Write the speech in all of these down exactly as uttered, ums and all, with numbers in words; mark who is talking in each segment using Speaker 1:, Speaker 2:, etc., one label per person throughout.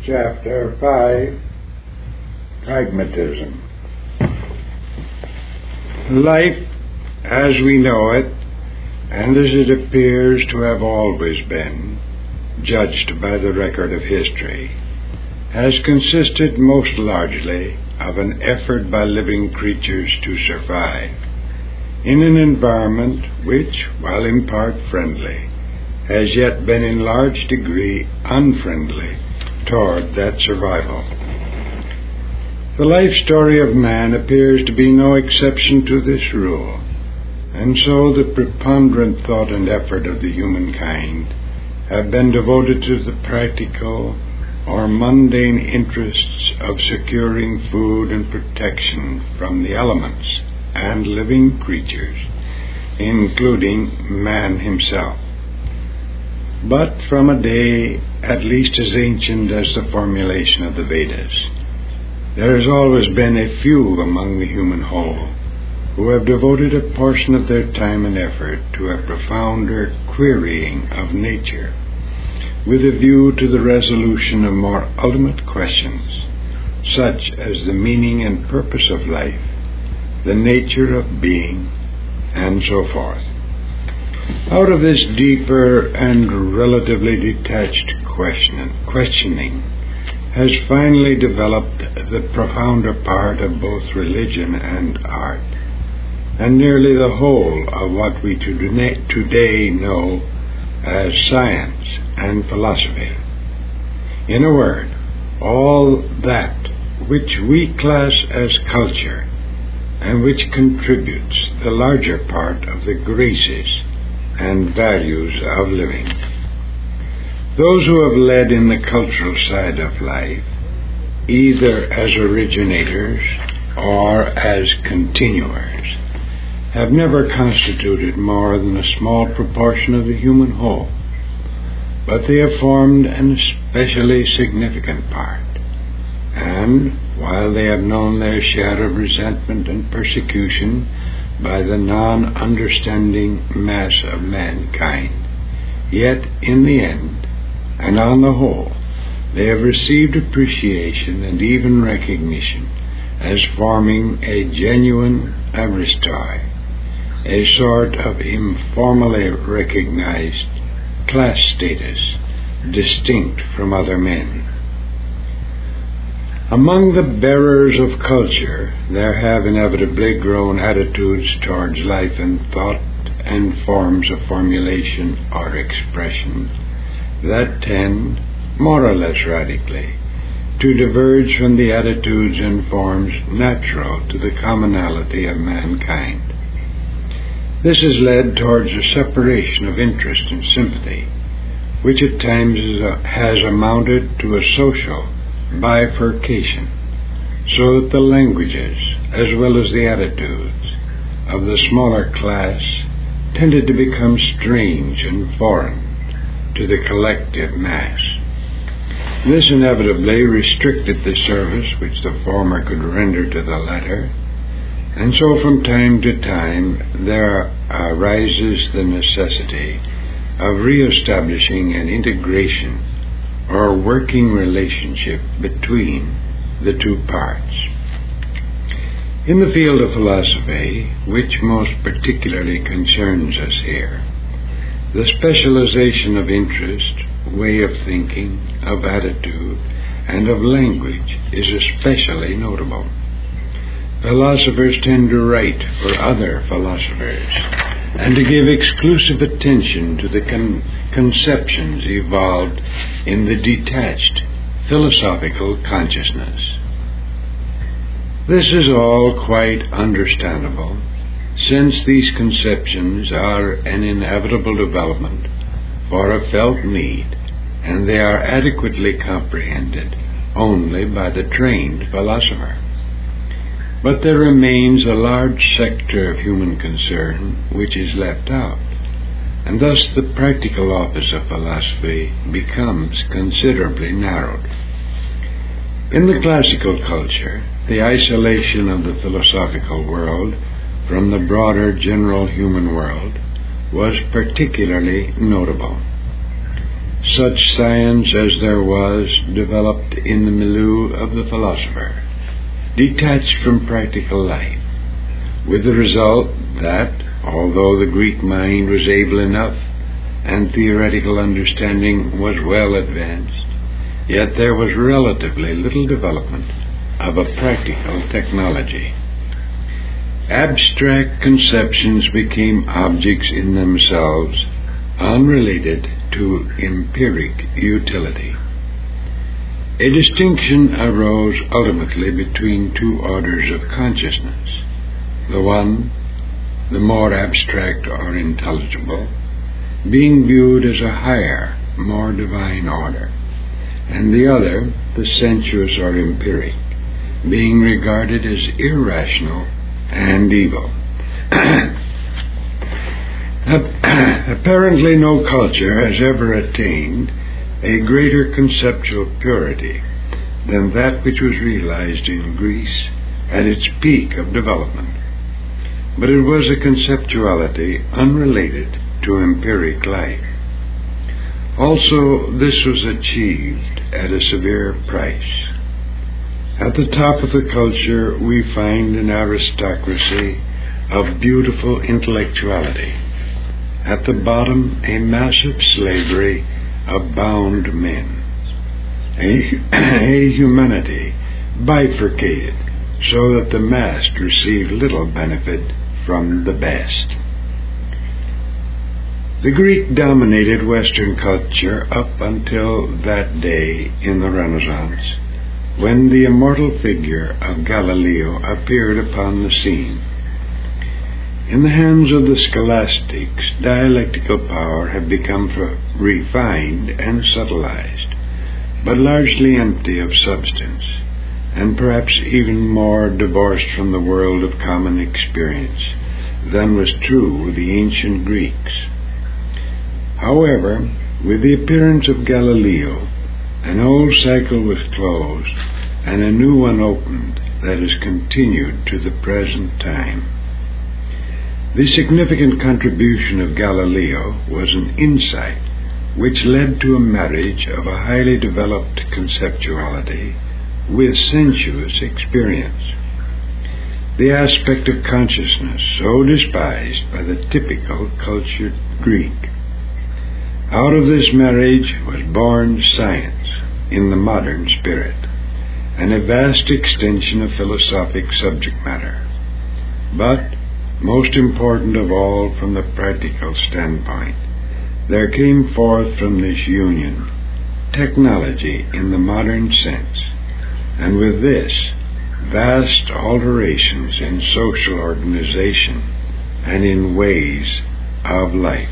Speaker 1: Chapter five, Pragmatism. Life, as we know it, and as it appears to have always been, judged by the record of history, has consisted most largely of an effort by living creatures to survive in an environment which, while in part friendly, has yet been in large degree unfriendly toward that survival. The life story of man appears to be no exception to this rule, and so the preponderant thought and effort of the humankind have been devoted to the practical or mundane interests of securing food and protection from the elements and living creatures, including man himself. But from a day at least as ancient as the formulation of the Vedas, there has always been a few among the human whole who have devoted a portion of their time and effort to a profounder querying of nature, with a view to the resolution of more ultimate questions, such as the meaning and purpose of life, the nature of being, and so forth. Out of this deeper and relatively detached question, questioning has finally developed the profounder part of both religion and art, and nearly the whole of what we today know as science and philosophy. In a word, all that which we class as culture and which contributes the larger part of the graces and values of living. Those who have led in the cultural side of life, either as originators or as continuers, have never constituted more than a small proportion of the human whole, but they have formed an especially significant part, and while they have known their share of resentment and persecution by the non-understanding mass of mankind, yet in the end, and on the whole, they have received appreciation and even recognition as forming a genuine aristoi, a sort of informally recognized class status distinct from other men. Among the bearers of culture, there have inevitably grown attitudes towards life and thought and forms of formulation or expression that tend, more or less radically, to diverge from the attitudes and forms natural to the commonality of mankind. This has led towards a separation of interest and sympathy, which at times has amounted to a social bifurcation, so that the languages, as well as the attitudes, of the smaller class tended to become strange and foreign to the collective mass. This inevitably restricted the service which the former could render to the latter, and so from time to time there arises the necessity of re-establishing an integration or working relationship between the two parts. In the field of philosophy, which most particularly concerns us here, the specialization of interest, way of thinking, of attitude, and of language is especially notable. Philosophers tend to write for other philosophers and to give exclusive attention to the con- conceptions evolved in the detached philosophical consciousness. This is all quite understandable, since these conceptions are an inevitable development for a felt need, and they are adequately comprehended only by the trained philosopher. But there remains a large sector of human concern which is left out, and thus the practical office of philosophy becomes considerably narrowed. In the classical culture, the isolation of the philosophical world from the broader general human world was particularly notable. such science as there was developed in the milieu of the philosopher, detached from practical life, with the result that, although the Greek mind was able enough and theoretical understanding was well advanced, yet there was relatively little development of a practical technology. Abstract conceptions became objects in themselves, unrelated to empiric utility. A distinction arose ultimately between two orders of consciousness. The one, the more abstract or intelligible, being viewed as a higher, more divine order, and the other, the sensuous or empiric, being regarded as irrational and evil. Apparently no culture has ever attained a greater conceptual purity than that which was realized in Greece at its peak of development. But it was a conceptuality unrelated to empiric life. Also, this was achieved at a severe price. At the top of the culture, we find an aristocracy of beautiful intellectuality. At the bottom, a massive slavery of bound men. A, a humanity bifurcated so that the massed receive little benefit from the best. The Greek dominated Western culture up until that day in the Renaissance, when the immortal figure of Galileo appeared upon the scene. In the hands of the scholastics, dialectical power had become refined and subtilized, but largely empty of substance, and perhaps even more divorced from the world of common experience than was true with the ancient Greeks. However, with the appearance of Galileo, an old cycle was closed and a new one opened that has continued to the present time. The significant contribution of Galileo was an insight which led to a marriage of a highly developed conceptuality with sensuous experience. The aspect of consciousness so despised by the typical cultured Greek. Out of this marriage was born science in the modern spirit, and a vast extension of philosophic subject matter. But, most important of all from the practical standpoint, there came forth from this union technology in the modern sense, and with this, vast alterations in social organization and in ways of life.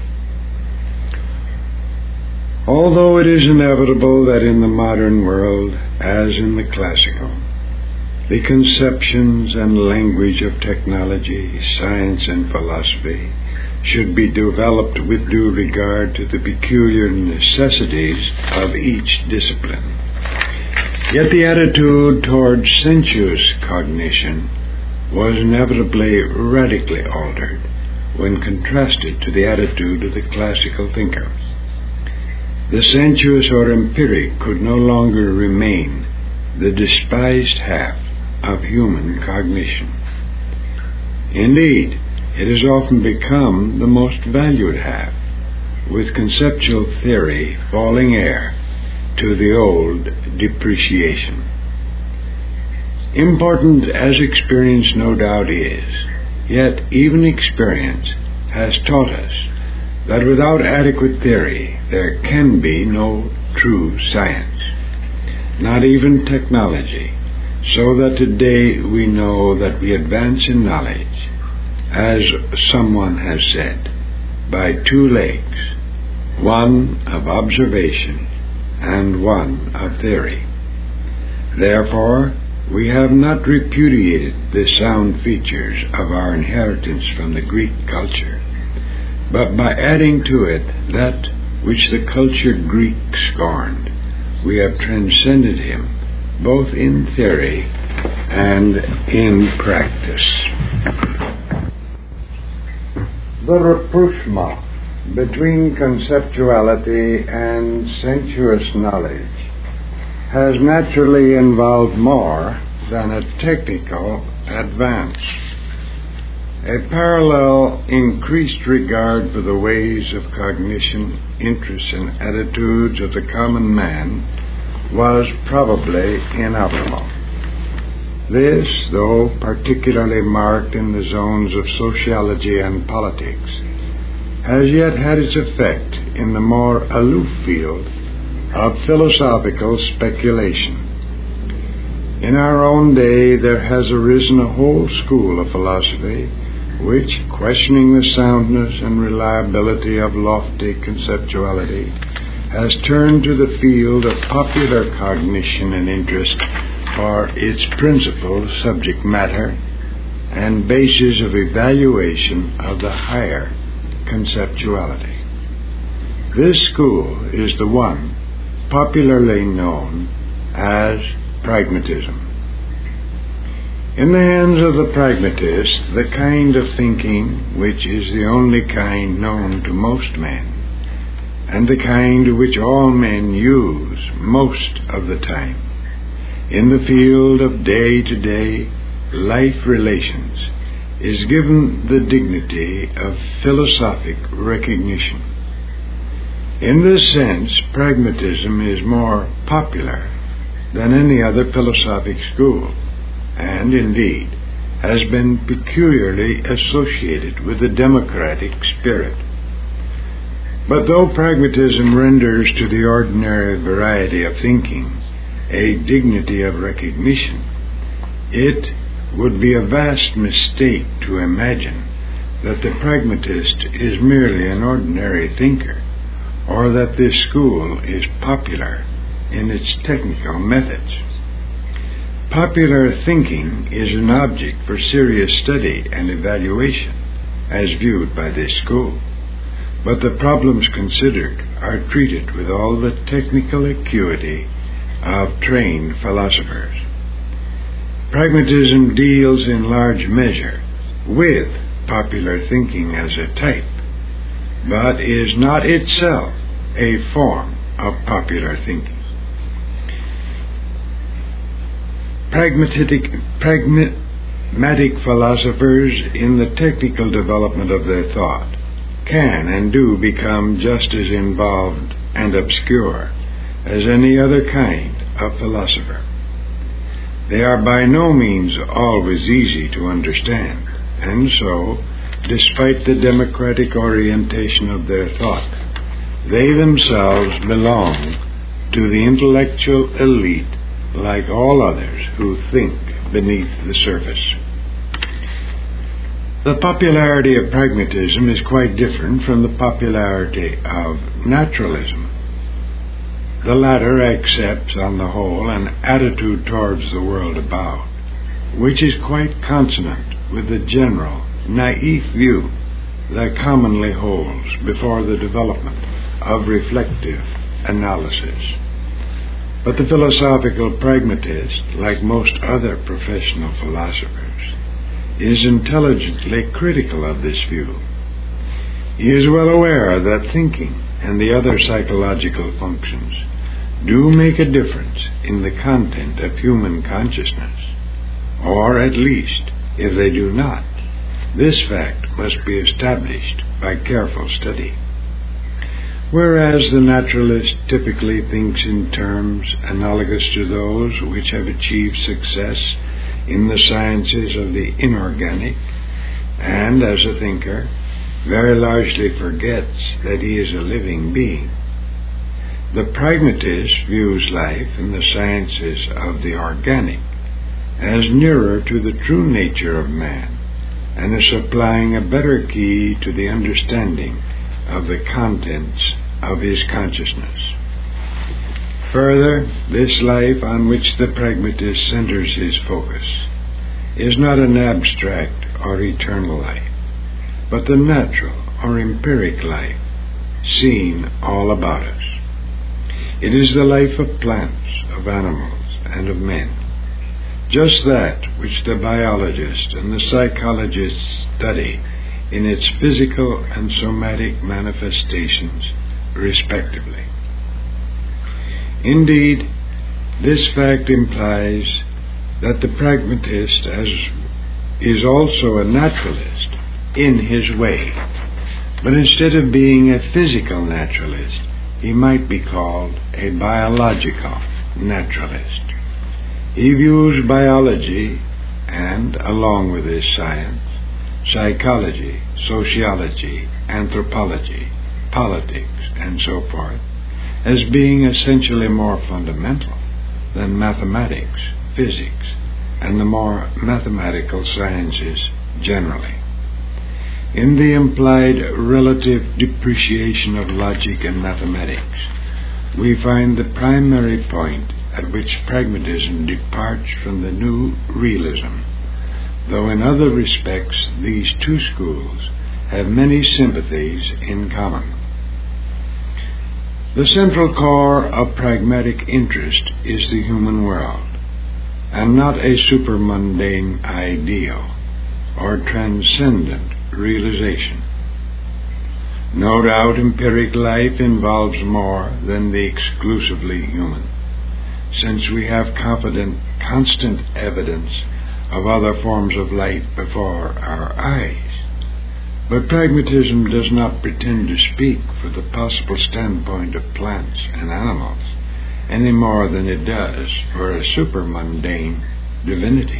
Speaker 1: Although it is inevitable that in the modern world, as in the classical, the conceptions and language of technology, science, and philosophy should be developed with due regard to the peculiar necessities of each discipline. Yet the attitude towards sensuous cognition was inevitably radically altered when contrasted to the attitude of the classical thinker. The sensuous or empiric could no longer remain the despised half of human cognition. Indeed, it has often become the most valued half, with conceptual theory falling heir to the old depreciation. Important as experience no doubt is, yet even experience has taught us that without adequate theory there can be no true science, not even technology, so that today we know that we advance in knowledge, as someone has said, by two legs, one of observation and one of theory. Therefore, we have not repudiated the sound features of our inheritance from the Greek culture, but by adding to it that which the cultured Greek scorned, we have transcended him both in theory and in practice. The rapprochement between conceptuality and sensuous knowledge has naturally involved more than a technical advance. A parallel increased regard for the ways of cognition, interests, and attitudes of the common man was probably inevitable. This, though particularly marked in the zones of sociology and politics, has yet had its effect in the more aloof field of philosophical speculation. In our own day there has arisen a whole school of philosophy which, questioning the soundness and reliability of lofty conceptuality, has turned to the field of popular cognition and interest for its principal subject matter and basis of evaluation of the higher conceptuality. This school is the one popularly known as pragmatism. In the hands of the pragmatist, the kind of thinking which is the only kind known to most men, and the kind which all men use most of the time, in the field of day-to-day life relations, is given the dignity of philosophic recognition. In this sense, pragmatism is more popular than any other philosophic school, and indeed has been peculiarly associated with the democratic spirit. But though pragmatism renders to the ordinary variety of thinking a dignity of recognition, it would be a vast mistake to imagine that the pragmatist is merely an ordinary thinker, or that this school is popular in its technical methods. Popular thinking is an object for serious study and evaluation, as viewed by this school, but the problems considered are treated with all the technical acuity of trained philosophers. Pragmatism deals in large measure with popular thinking as a type, but is not itself a form of popular thinking. Pragmatic, pragmatic philosophers, in the technical development of their thought, can and do become just as involved and obscure as any other kind of philosopher. They are by no means always easy to understand, and so, despite the democratic orientation of their thought, they themselves belong to the intellectual elite like all others who think beneath the surface. The popularity of pragmatism is quite different from the popularity of naturalism. The latter accepts, on the whole, an attitude towards the world about, which is quite consonant with the general, naïf view that commonly holds before the development of reflective analysis. But the philosophical pragmatist, like most other professional philosophers, is intelligently critical of this view. He is well aware that thinking and the other psychological functions do make a difference in the content of human consciousness, or at least, if they do not, this fact must be established by careful study. Whereas the naturalist typically thinks in terms analogous to those which have achieved success in the sciences of the inorganic, and as a thinker, very largely forgets that he is a living being, the pragmatist views life in the sciences of the organic as nearer to the true nature of man, and as supplying a better key to the understanding of the contents of his consciousness. Further, this life on which the pragmatist centers his focus is not an abstract or eternal life, but the natural or empiric life seen all about us. It is the life of plants, of animals, and of men, just that which the biologist and the psychologist study in its physical and somatic manifestations, respectively. Indeed, this fact implies that the pragmatist as is also a naturalist in his way, but instead of being a physical naturalist, he might be called a biological naturalist. He views biology and, along with his science, psychology, sociology, anthropology, politics, and so forth, as being essentially more fundamental than mathematics, physics, and the more mathematical sciences generally. In the implied relative depreciation of logic and mathematics, we find the primary point at which pragmatism departs from the new realism, though in other respects these two schools have many sympathies in common. The central core of pragmatic interest is the human world, and not a supermundane ideal or transcendent realization. No doubt empiric life involves more than the exclusively human, since we have confident, constant evidence of other forms of life before our eyes. But pragmatism does not pretend to speak for the possible standpoint of plants and animals any more than it does for a supermundane divinity.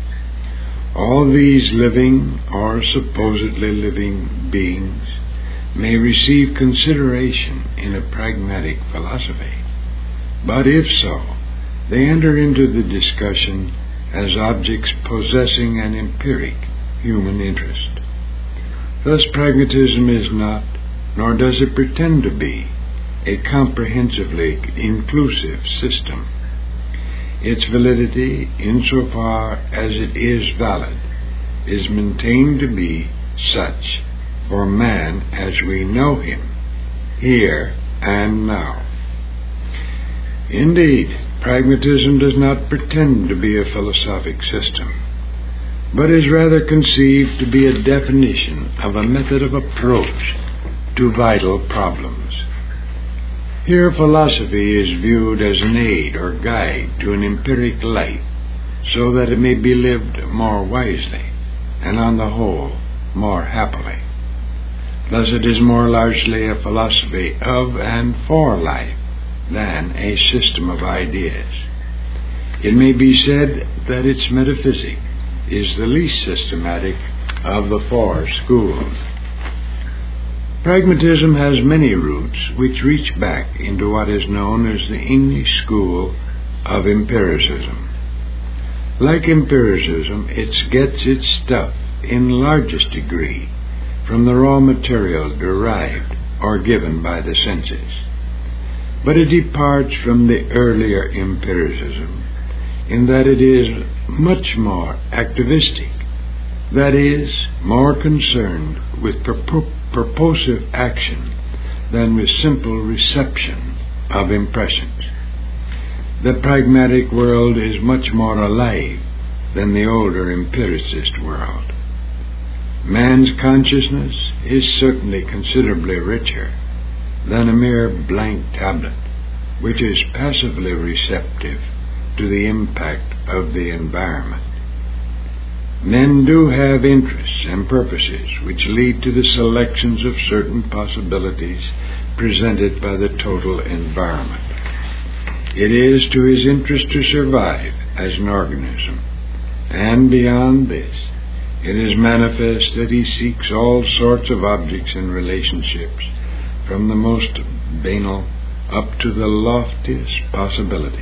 Speaker 1: All these living or supposedly living beings may receive consideration in a pragmatic philosophy, but if so, they enter into the discussion as objects possessing an empiric human interest. Thus, pragmatism is not, nor does it pretend to be, a comprehensively inclusive system. Its validity, insofar as it is valid, is maintained to be such for man as we know him, here and now. Indeed, pragmatism does not pretend to be a philosophic system, but is rather conceived to be a definition of a method of approach to vital problems. Here philosophy is viewed as an aid or guide to an empiric life, so that it may be lived more wisely, and on the whole, more happily. Thus it is more largely a philosophy of and for life than a system of ideas. It may be said that its metaphysic is the least systematic of the four schools. Pragmatism has many roots which reach back into what is known as the English school of empiricism. Like empiricism, it gets its stuff in largest degree from the raw material derived or given by the senses. But it departs from the earlier empiricism in that it is much more activistic, that is, more concerned with purpo- purposive action than with simple reception of impressions. The pragmatic world is much more alive than the older empiricist world. Man's consciousness is certainly considerably richer than a mere blank tablet, which is passively receptive to the impact of the environment. Men do have interests and purposes which lead to the selections of certain possibilities presented by the total environment. It is to his interest to survive as an organism, and beyond this, it is manifest that he seeks all sorts of objects and relationships, from the most banal up to the loftiest possibilities.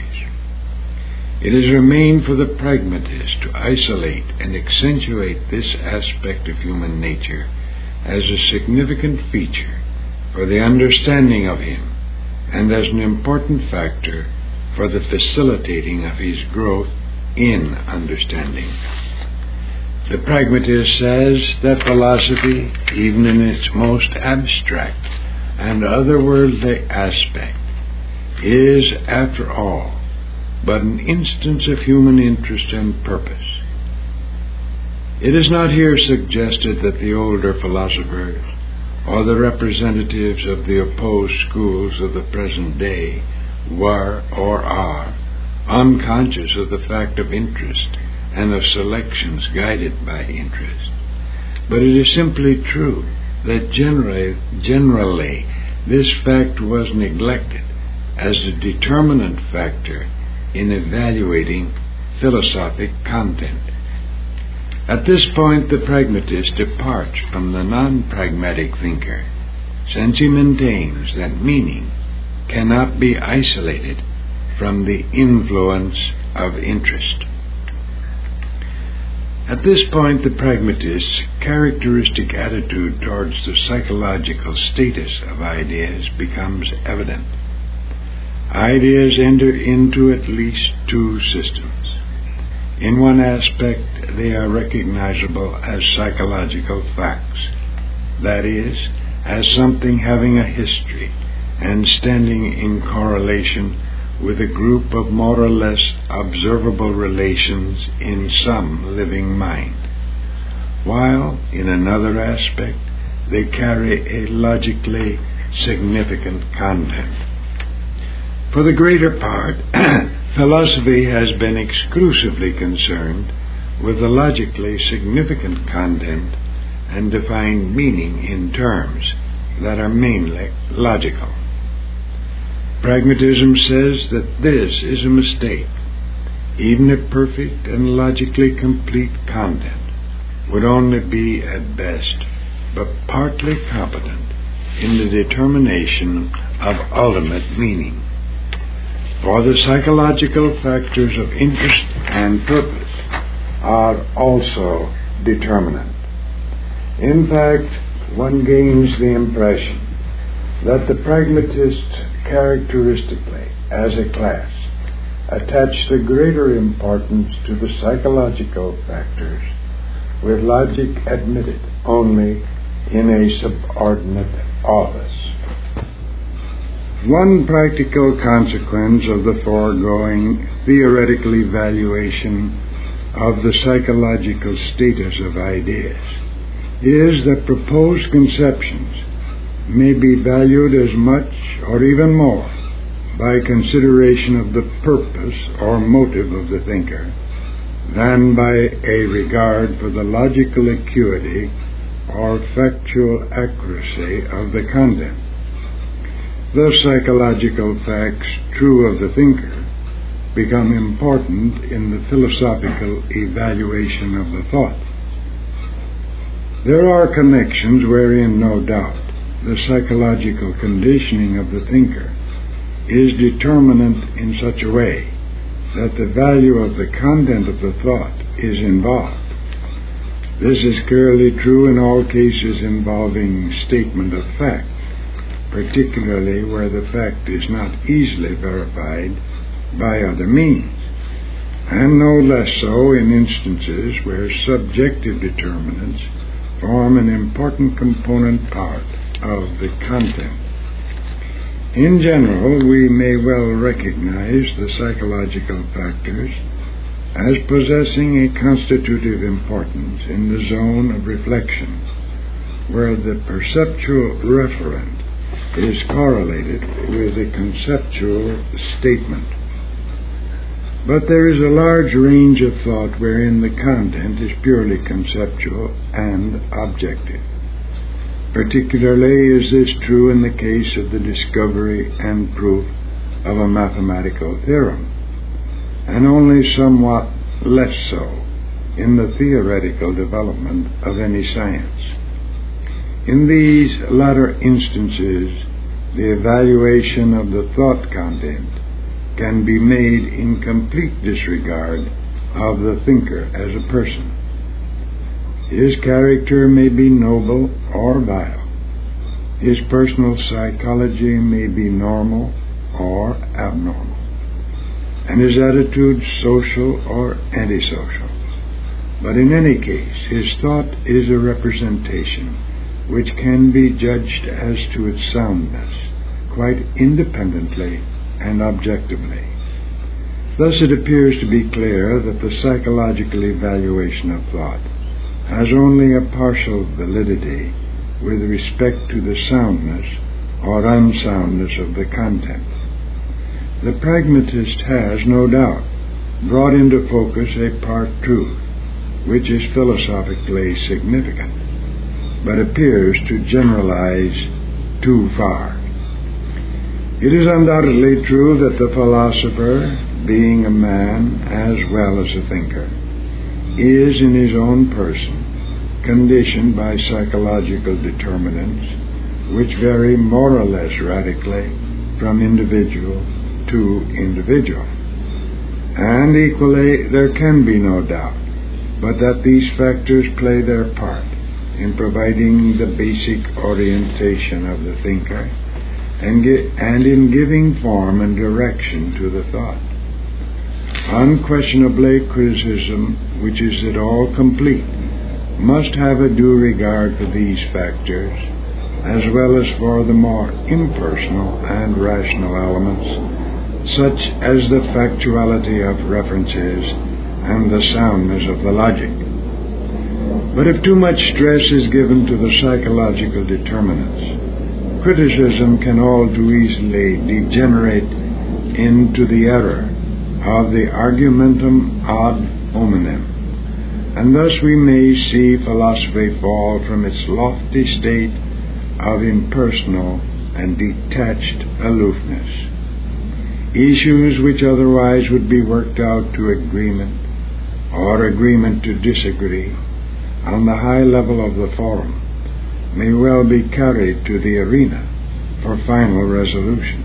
Speaker 1: It has remained for the pragmatist to isolate and accentuate this aspect of human nature as a significant feature for the understanding of him and as an important factor for the facilitating of his growth in understanding. The pragmatist says that philosophy, even in its most abstract and otherworldly aspect, is, after all, but an instance of human interest and purpose. It is not here suggested that the older philosophers or the representatives of the opposed schools of the present day were or are unconscious of the fact of interest and of selections guided by interest. But it is simply true that generally, generally this fact was neglected as a determinant factor in evaluating philosophic content. At this point, the pragmatist departs from the non-pragmatic thinker, since he maintains that meaning cannot be isolated from the influence of interest. At this point, the pragmatist's characteristic attitude towards the psychological status of ideas becomes evident. Ideas enter into at least two systems. In one aspect, they are recognizable as psychological facts, that is, as something having a history and standing in correlation with a group of more or less observable relations in some living mind, while in another aspect they carry a logically significant content. For the greater part, philosophy has been exclusively concerned with the logically significant content and defined meaning in terms that are mainly logical. Pragmatism says that this is a mistake. Even a perfect and logically complete content would only be, at best, but partly competent in the determination of ultimate meaning. For the psychological factors of interest and purpose are also determinant. In fact, one gains the impression that the pragmatists characteristically, as a class, attach the greater importance to the psychological factors, with logic admitted only in a subordinate office. One practical consequence of the foregoing theoretical evaluation of the psychological status of ideas is that proposed conceptions may be valued as much or even more by consideration of the purpose or motive of the thinker than by a regard for the logical acuity or factual accuracy of the content. The psychological facts true of the thinker become important in the philosophical evaluation of the thought. There are connections wherein, no doubt, the psychological conditioning of the thinker is determinant in such a way that the value of the content of the thought is involved. This is clearly true in all cases involving statement of fact, particularly where the fact is not easily verified by other means, and no less so in instances where subjective determinants form an important component part of the content. In general, we may well recognize the psychological factors as possessing a constitutive importance in the zone of reflection, where the perceptual referent is correlated with a conceptual statement. But there is a large range of thought wherein the content is purely conceptual and objective. Particularly is this true in the case of the discovery and proof of a mathematical theorem, and only somewhat less so in the theoretical development of any science. In these latter instances, the evaluation of the thought content can be made in complete disregard of the thinker as a person. His character may be noble or vile. His personal psychology may be normal or abnormal, and his attitude social or antisocial. But in any case, his thought is a representation which can be judged as to its soundness quite independently and objectively. Thus it appears to be clear that the psychological evaluation of thought has only a partial validity with respect to the soundness or unsoundness of the content. The pragmatist has, no doubt, brought into focus a part truth, which is philosophically significant, but appears to generalize too far. It is undoubtedly true that the philosopher, being a man as well as a thinker, is in his own person conditioned by psychological determinants which vary more or less radically from individual to individual. And equally, there can be no doubt but that these factors play their part in providing the basic orientation of the thinker and, gi- and in giving form and direction to the thought. Unquestionably, criticism, which is at all complete, must have a due regard for these factors, as well as for the more impersonal and rational elements, such as the factuality of references and the soundness of the logic. But if too much stress is given to the psychological determinants, criticism can all too easily degenerate into the error of the argumentum ad hominem, and thus we may see philosophy fall from its lofty state of impersonal and detached aloofness. Issues which otherwise would be worked out to agreement or agreement to disagree on the high level of the forum may well be carried to the arena for final resolution.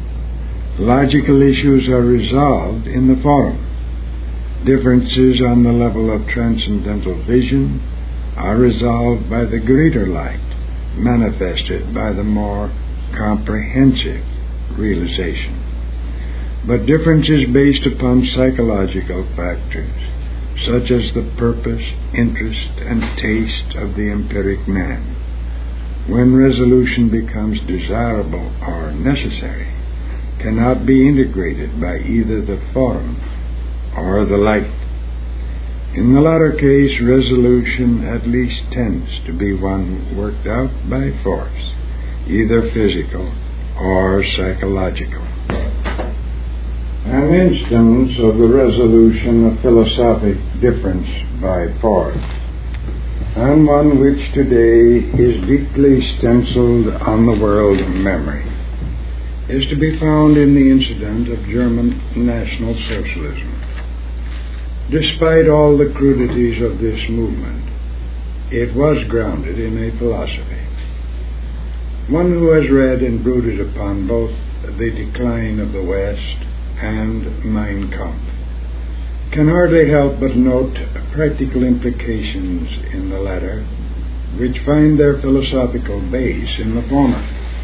Speaker 1: Logical issues are resolved in the forum. Differences on the level of transcendental vision are resolved by the greater light manifested by the more comprehensive realization. But differences based upon psychological factors, such as the purpose, interest, and taste of the empiric man, when resolution becomes desirable or necessary, cannot be integrated by either the forum or the light. In the latter case, resolution at least tends to be one worked out by force, either physical or psychological. An instance of the resolution of philosophic difference by force, and one which today is deeply stenciled on the world of memory, is to be found in the incident of German National Socialism. Despite all the crudities of this movement, it was grounded in a philosophy. One who has read and brooded upon both The Decline of the West and Mein Kampf can hardly help but note practical implications in the latter, which find their philosophical base in the former.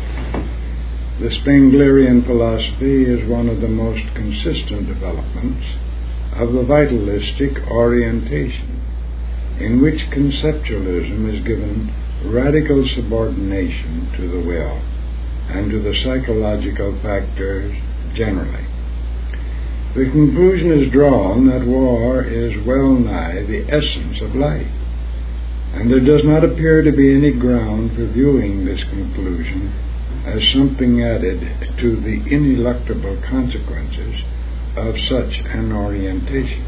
Speaker 1: The Spenglerian philosophy is one of the most consistent developments of the vitalistic orientation, in which conceptualism is given radical subordination to the will and to the psychological factors generally. The conclusion is drawn that war is well nigh the essence of life, and there does not appear to be any ground for viewing this conclusion as something added to the ineluctable consequences of such an orientation.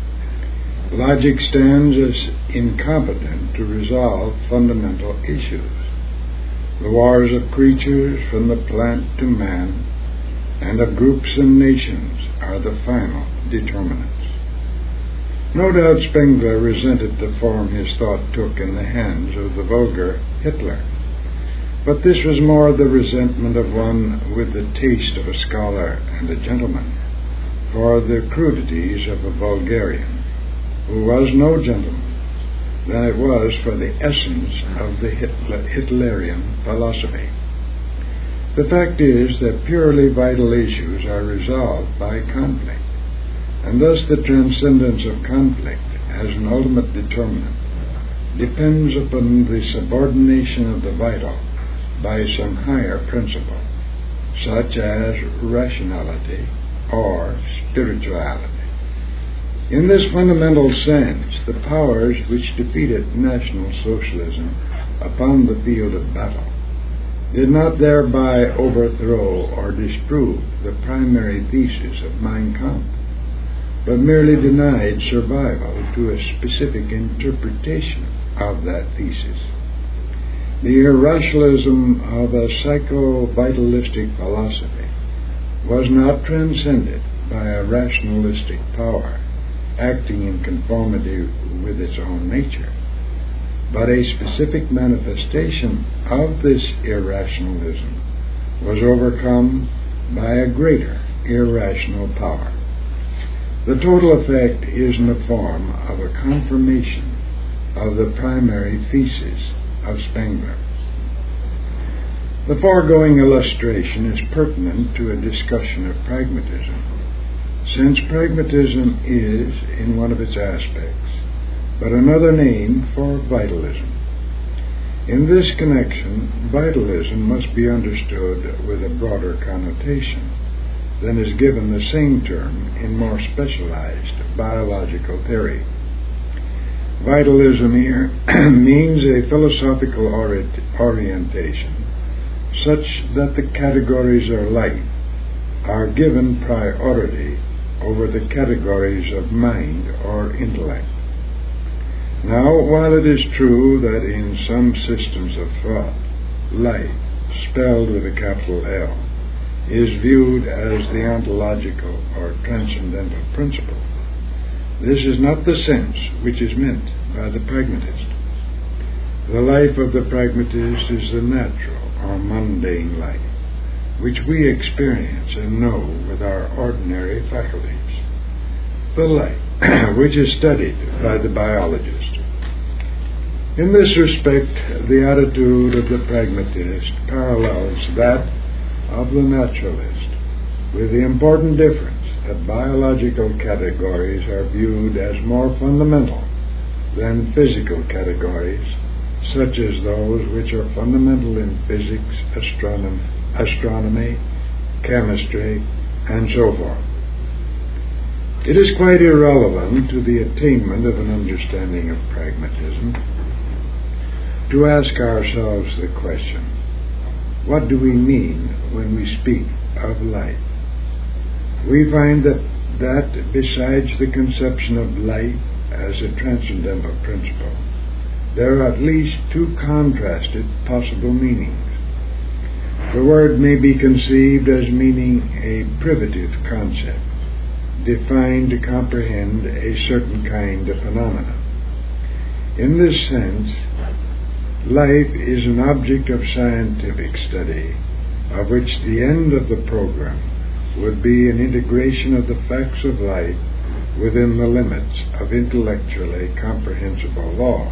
Speaker 1: Logic stands as incompetent to resolve fundamental issues. The wars of creatures from the plant to man, and of groups and nations, are the final determinants. No doubt Spengler resented the form his thought took in the hands of the vulgar Hitler, but this was more the resentment of one with the taste of a scholar and a gentleman for the crudities of a vulgarian, who was no gentleman, than it was for the essence of the Hitler- Hitlerian philosophy. The fact is that purely vital issues are resolved by conflict, and thus the transcendence of conflict as an ultimate determinant depends upon the subordination of the vital by some higher principle, such as rationality or spirituality. In this fundamental sense, the powers which defeated National Socialism upon the field of battle did not thereby overthrow or disprove the primary thesis of Mein Kampf, but merely denied survival to a specific interpretation of that thesis. The irrationalism of a psycho-vitalistic philosophy was not transcended by a rationalistic power acting in conformity with its own nature, but a specific manifestation of this irrationalism was overcome by a greater irrational power. The total effect is in the form of a confirmation of the primary thesis of Spengler. The foregoing illustration is pertinent to a discussion of pragmatism, since pragmatism is, in one of its aspects, but another name for vitalism. In this connection, vitalism must be understood with a broader connotation than is given the same term in more specialized biological theory. Vitalism here means a philosophical ori- orientation such that the categories of life are given priority over the categories of mind or intellect. Now, while it is true that in some systems of thought, life, spelled with a capital L, is viewed as the ontological or transcendental principle, this is not the sense which is meant by the pragmatist. The life of the pragmatist is the natural or mundane life, which we experience and know with our ordinary faculties. The life which is studied by the biologist. In this respect, the attitude of the pragmatist parallels that of the naturalist, with the important difference that biological categories are viewed as more fundamental than physical categories, such as those which are fundamental in physics, astronomy, astronomy, chemistry, and so forth. It is quite irrelevant to the attainment of an understanding of pragmatism to ask ourselves the question, what do we mean when we speak of life? We find that, that besides the conception of life as a transcendental principle, there are at least two contrasted possible meanings. The word may be conceived as meaning a privative concept, defined to comprehend a certain kind of phenomena. In this sense, life is an object of scientific study, of which the end of the program would be an integration of the facts of life within the limits of intellectually comprehensible law.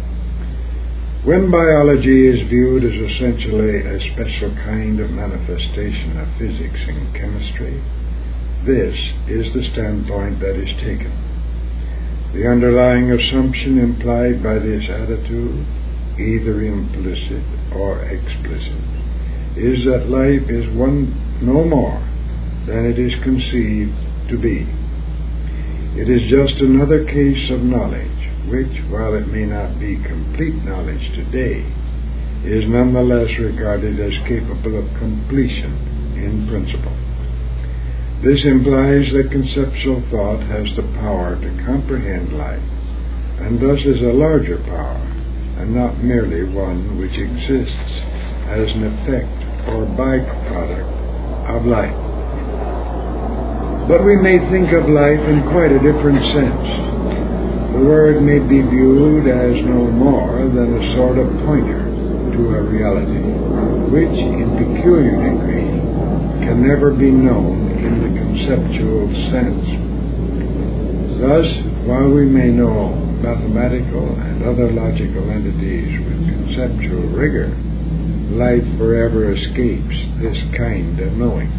Speaker 1: When biology is viewed as essentially a special kind of manifestation of physics and chemistry, this is the standpoint that is taken. The underlying assumption implied by this attitude, either implicit or explicit, is that life is one no more than it is conceived to be. It is just another case of knowledge, which, while it may not be complete knowledge today, is nonetheless regarded as capable of completion in principle. This implies that conceptual thought has the power to comprehend life, and thus is a larger power, and not merely one which exists as an effect or byproduct of life. But we may think of life in quite a different sense. The word may be viewed as no more than a sort of pointer to a reality, which in peculiar degree can never be known in the conceptual sense. Thus, while we may know mathematical and other logical entities with conceptual rigor, life forever escapes this kind of knowing.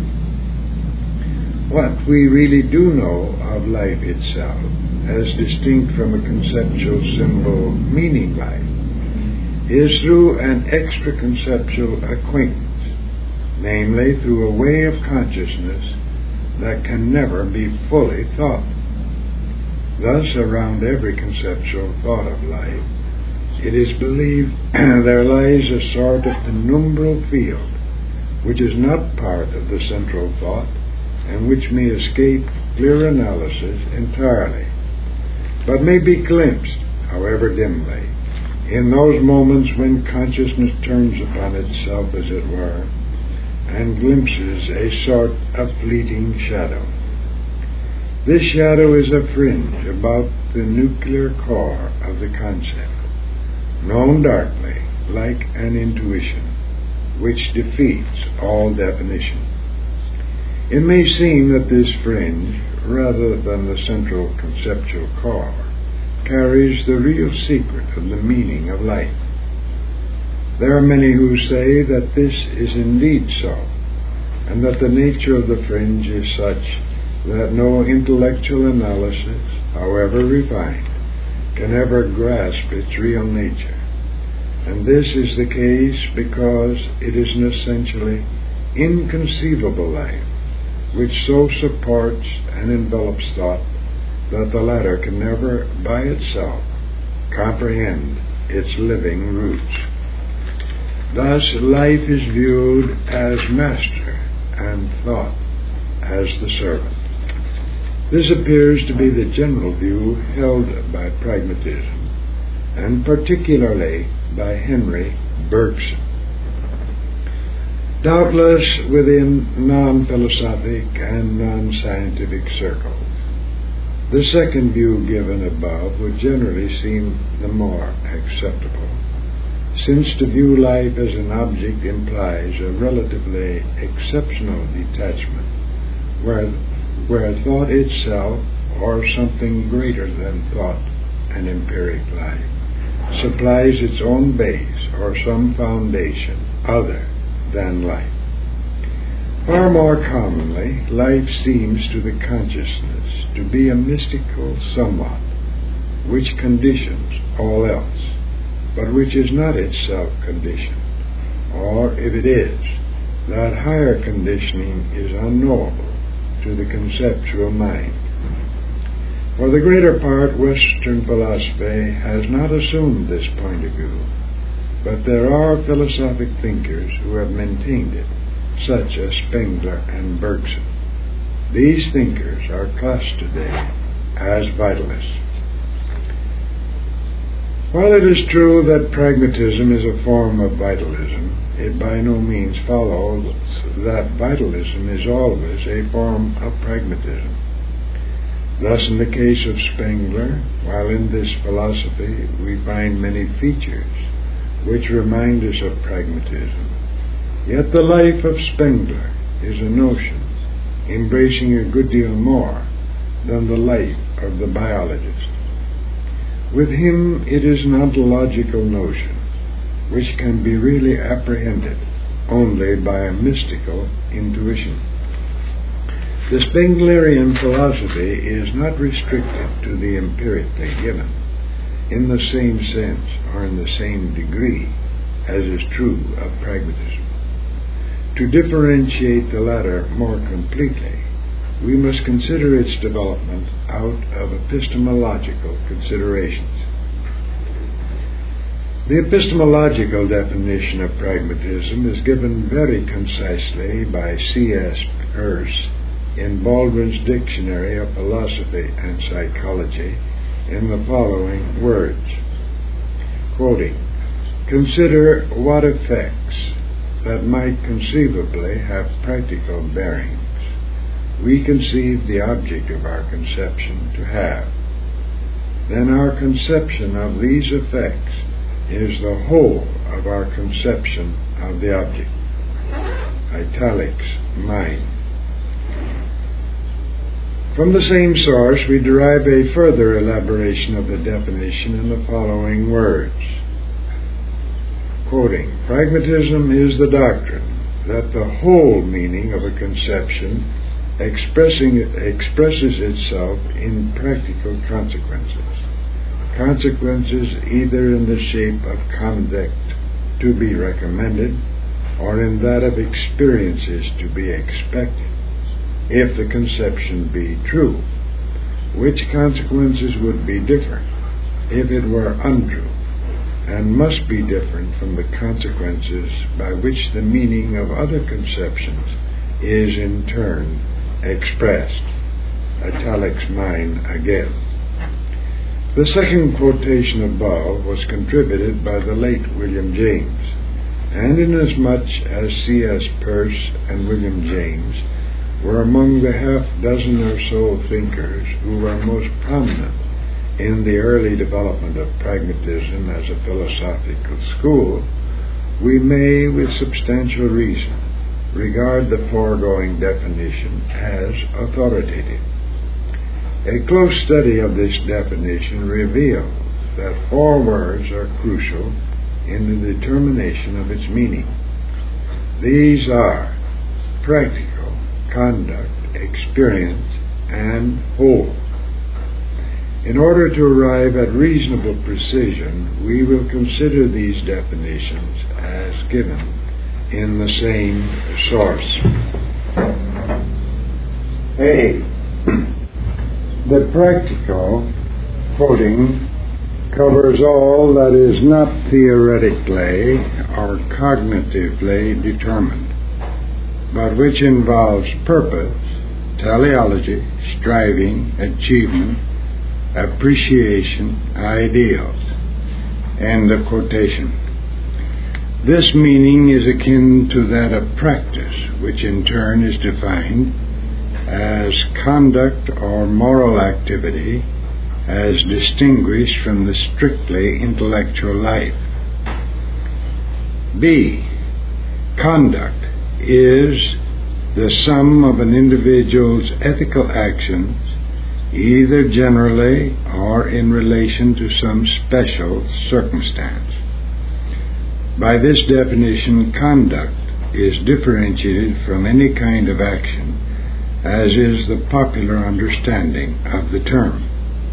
Speaker 1: What we really do know of life itself, as distinct from a conceptual symbol meaning life, is through an extra-conceptual acquaintance, namely through a way of consciousness that can never be fully thought. Thus, around every conceptual thought of life, it is believed there lies a sort of penumbral field which is not part of the central thought and which may escape clear analysis entirely, but may be glimpsed, however dimly, in those moments when consciousness turns upon itself, as it were, and glimpses a sort of fleeting shadow. This shadow is a fringe about the nuclear core of the concept, known darkly like an intuition, which defeats all definition. It may seem that this fringe, rather than the central conceptual core, carries the real secret of the meaning of life. There are many who say that this is indeed so, and that the nature of the fringe is such that no intellectual analysis, however refined, can ever grasp its real nature. And this is the case because it is an essentially inconceivable life which so supports and envelops thought that the latter can never by itself comprehend its living roots. Thus, life is viewed as master and thought as the servant. This appears to be the general view held by pragmatism, and particularly by Henry Bergson. Doubtless within non-philosophic and non-scientific circles, the second view given above would generally seem the more acceptable, since to view life as an object implies a relatively exceptional detachment, where, where thought itself, or something greater than thought and empiric life, supplies its own base or some foundation other than life. Far more commonly, life seems to the consciousness to be a mystical somewhat, which conditions all else, but which is not itself conditioned, or if it is, that higher conditioning is unknowable to the conceptual mind. For the greater part, Western philosophy has not assumed this point of view, but there are philosophic thinkers who have maintained it, such as Spengler and Bergson. These thinkers are classed today as vitalists. While it is true that pragmatism is a form of vitalism, it by no means follows that vitalism is always a form of pragmatism. Thus, in the case of Spengler, while in this philosophy we find many features which remind us of pragmatism, yet the life of Spengler is a notion embracing a good deal more than the life of the biologist. With him, it is an ontological notion which can be really apprehended only by a mystical intuition. The Spenglerian philosophy is not restricted to the empirically given in the same sense or in the same degree as is true of pragmatism. To differentiate the latter more completely, we must consider its development out of epistemological considerations. The epistemological definition of pragmatism is given very concisely by C S Peirce in Baldwin's Dictionary of Philosophy and Psychology in the following words, quoting, "Consider what effects that might conceivably have practical bearings we conceive the object of our conception to have. Then our conception of these effects is the whole of our conception of the object." Italics, mine. From the same source, we derive a further elaboration of the definition in the following words, quoting, "Pragmatism is the doctrine that the whole meaning of a conception expressing expresses itself in practical consequences, consequences either in the shape of conduct to be recommended or in that of experiences to be expected, if the conception be true, which consequences would be different if it were untrue, and must be different from the consequences by which the meaning of other conceptions is in turn expressed. Italics mine again. The second quotation above was contributed by the late William James, and inasmuch as C S Peirce and William James were among the half dozen or so thinkers who were most prominent in the early development of pragmatism as a philosophical school, we may, with substantial reason, regard the foregoing definition as authoritative. A close study of this definition reveals that four words are crucial in the determination of its meaning. These are practical, conduct, experience, and whole. In order to arrive at reasonable precision, we will consider these definitions as given in the same source. A. The practical, quoting, covers all that is not theoretically or cognitively determined, but which involves purpose, teleology, striving, achievement, appreciation, ideals. End of quotation. This meaning is akin to that of practice, which in turn is defined as conduct or moral activity as distinguished from the strictly intellectual life. B. Conduct is the sum of an individual's ethical actions, either generally or in relation to some special circumstance. By this definition, conduct is differentiated from any kind of action, as is the popular understanding of the term.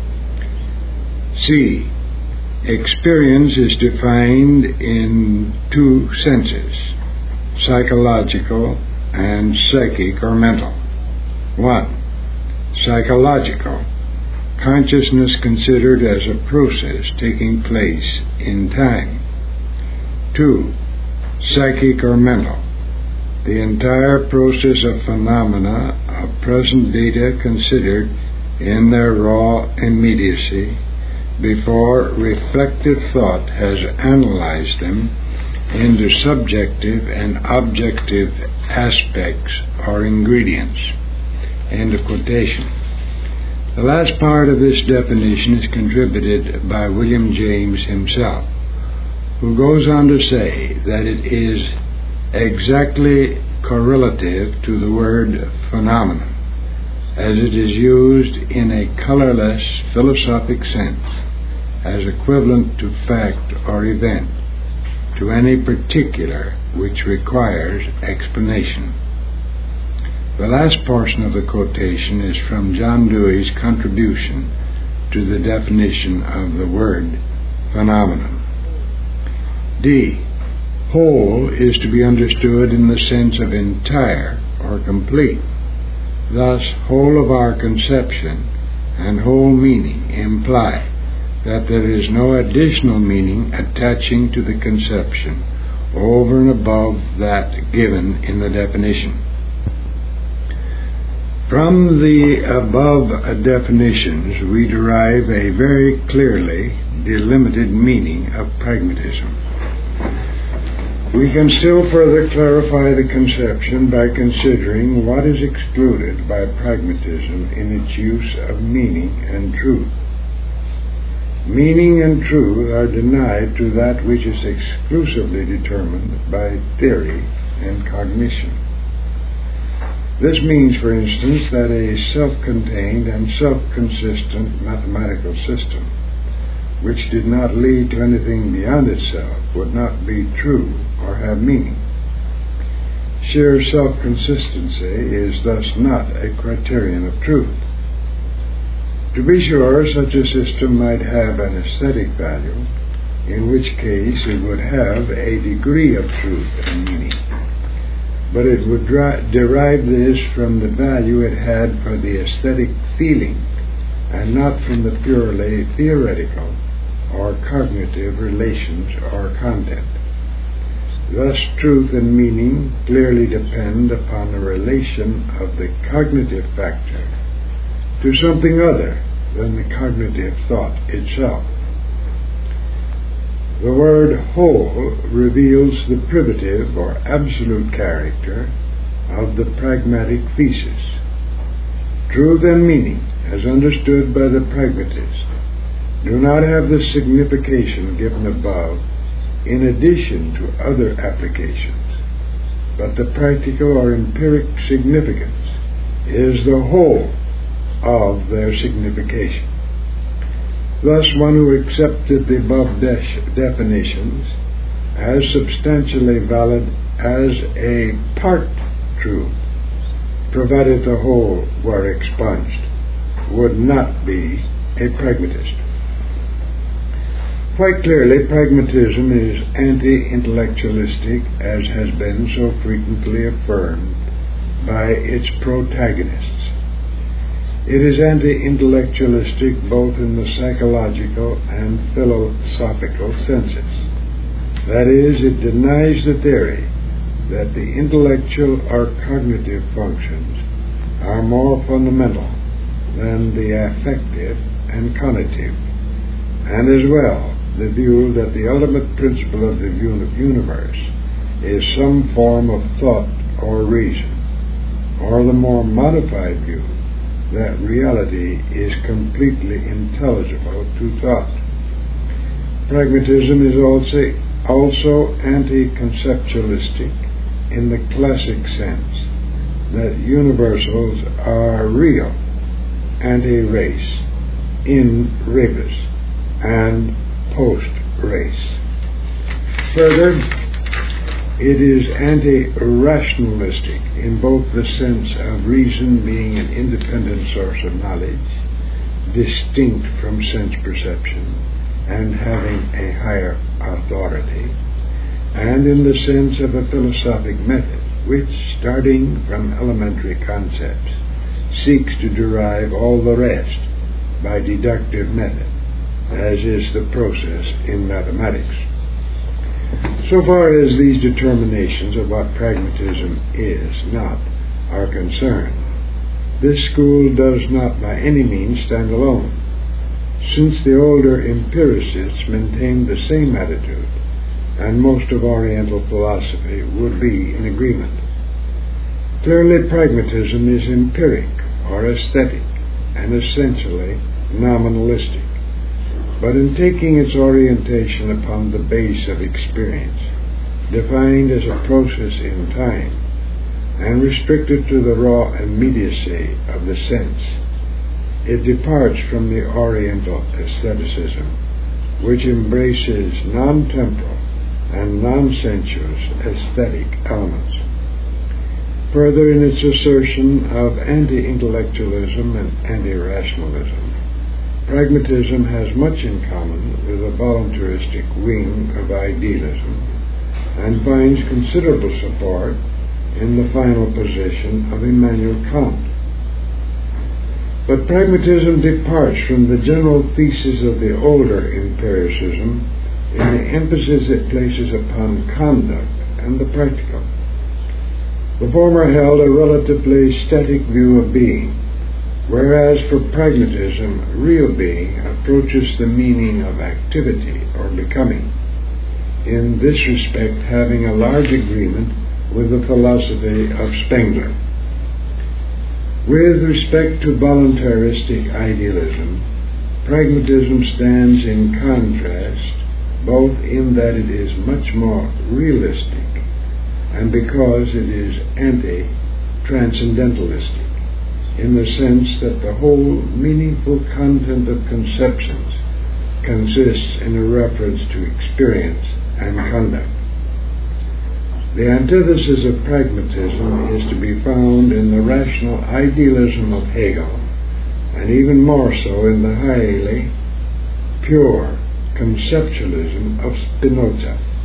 Speaker 1: C. Experience is defined in two senses, psychological and psychic or mental. One. Psychological, consciousness considered as a process taking place in time. Two. Psychic or mental, the entire process of phenomena of present data considered in their raw immediacy before reflective thought has analyzed them into subjective and objective aspects or ingredients. End of quotation. The last part of this definition is contributed by William James himself, who goes on to say that it is exactly correlative to the word phenomenon, as it is used in a colorless philosophic sense, as equivalent to fact or event, to any particular which requires explanation. The last portion of the quotation is from John Dewey's contribution to the definition of the word phenomenon. D. Whole is to be understood in the sense of entire or complete. Thus, whole of our conception and whole meaning imply that there is no additional meaning attaching to the conception over and above that given in the definition. From the above definitions, we derive a very clearly delimited meaning of pragmatism. We can still further clarify the conception by considering what is excluded by pragmatism in its use of meaning and truth. Meaning and truth are denied to that which is exclusively determined by theory and cognition. This means, for instance, that a self-contained and self-consistent mathematical system, which did not lead to anything beyond itself, would not be true or have meaning. Sheer self-consistency is thus not a criterion of truth. To be sure, such a system might have an aesthetic value, in which case it would have a degree of truth and meaning. But it would dri- derive this from the value it had for the aesthetic feeling and not from the purely theoretical or cognitive relations or content. Thus, truth and meaning clearly depend upon a relation of the cognitive factor to something other than the cognitive thought itself. The word whole reveals the privative or absolute character of the pragmatic thesis. Truth and meaning, as understood by the pragmatist, do not have the signification given above in addition to other applications, but the practical or empiric significance is the whole of their signification. Thus, one who accepted the above de- definitions as substantially valid as a part truth, provided the whole were expunged, would not be a pragmatist. Quite clearly, pragmatism is anti-intellectualistic, as has been so frequently affirmed by its protagonists. It is anti-intellectualistic both in the psychological and philosophical senses. That is, it denies the theory that the intellectual or cognitive functions are more fundamental than the affective and conative, and as well the view that the ultimate principle of the universe is some form of thought or reason, or the more modified view that reality is completely intelligible to thought. Pragmatism is also, also anti-conceptualistic in the classic sense that universals are real, anti-race, in rebus, and post-race. Further, it is anti-rationalistic in both the sense of reason being an independent source of knowledge, distinct from sense perception, and having a higher authority, and in the sense of a philosophic method, which, starting from elementary concepts, seeks to derive all the rest by deductive method, as is the process in mathematics. So far as these determinations of what pragmatism is not are concerned, this school does not by any means stand alone, since the older empiricists maintained the same attitude, and most of Oriental philosophy would be in agreement. Clearly, pragmatism is empiric or aesthetic and essentially nominalistic, but in taking its orientation upon the base of experience, defined as a process in time, and restricted to the raw immediacy of the sense, it departs from the Oriental aestheticism, which embraces non-temporal and non-sensuous aesthetic elements. Further, in its assertion of anti-intellectualism and anti-rationalism, pragmatism has much in common with a voluntaristic wing of idealism, and finds considerable support in the final position of Immanuel Kant. But pragmatism departs from the general thesis of the older empiricism in the emphasis it places upon conduct and the practical. The former held a relatively static view of being, whereas for pragmatism, real being approaches the meaning of activity or becoming, in this respect having a large agreement with the philosophy of Spengler. With respect to voluntaristic idealism, pragmatism stands in contrast both in that it is much more realistic and because it is anti-transcendentalistic, in the sense that the whole meaningful content of conceptions consists in a reference to experience and conduct. The antithesis of pragmatism is to be found in the rational idealism of Hegel, and even more so in the highly pure conceptualism of Spinoza.